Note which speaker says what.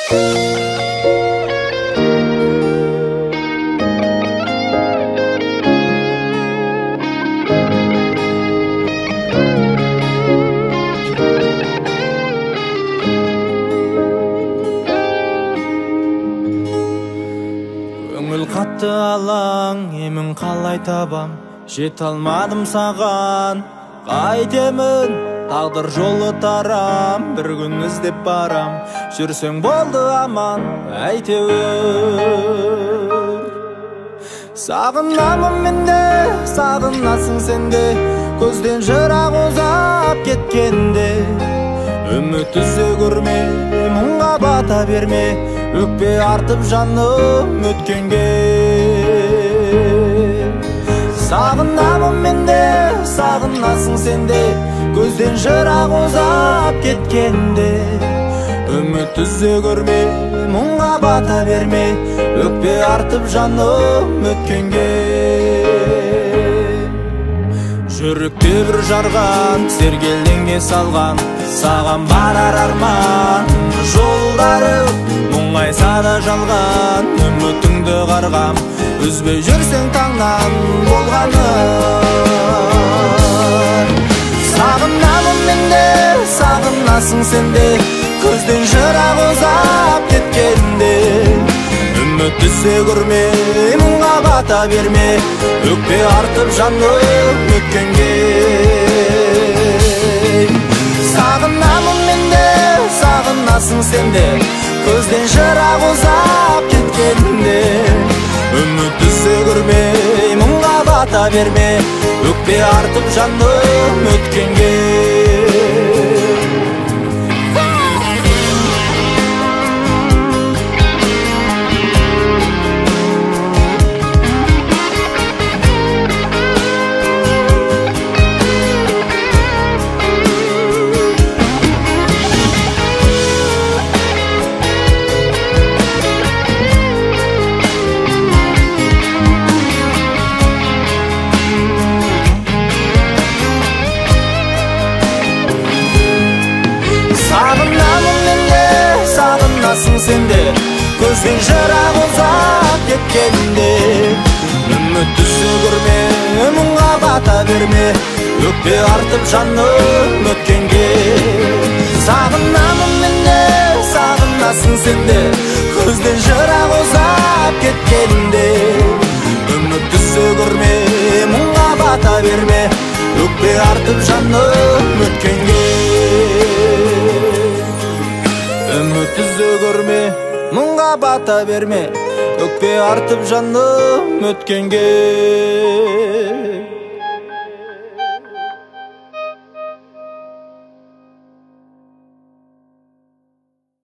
Speaker 1: Қатты алаң, емін қалай табам, жете алмадым саған. Қайтемін, тағдыр жолы тарам, бір күн іздеп барам. Жүрсең болды аман, әйтеуір. Сағынамын мен де, сағынасың сен де, көзден жырақ ұзап кеткенде. Үміт үзе көрме, мұңға бата берме, өкпе артып жаным өткенге. Сағынамын мен де, сағынасың сен де, көзден жырақ ұзап кеткенде. Үміт үзе көрме, мұңға бата берме, өкпе артып жаным өткенге. Жүректе бір жарған, сергелдеңге салған, саған барар арман жолдары. Мұңайса да жалған, үмітіңді қарғам, үзбей жүрсең таңнан болғанын. Сағынамын мен де, сағынасың сен де, көзден жырақ ұзап кеткенде. Үміт түсе көрме, мұңға бата берме, өкпе артып жаным өткенге. Сағынамын мен де, сағынасың сен де, көзден жырақ ұзап кеткенде. Үміт түсе көрме, мұңға бата берме, өкпе артып жаным өткенге. Сағынамын мен де, сағынасың сен де, көзден жырақ ұзап кеткенде. Үміт түсе көрме, мұңға бата берме, өкпе артып жаным өткенге. Сағынамын мен де, сағынасың сен де, көзден жырақ ұзап кеткенде. Үміт түсе көрме, мұңға бата берме, өкпе артып жаным өткенге. Үміт түзе көрме, мұңға бата берме, өкпе артып жаным өткенге.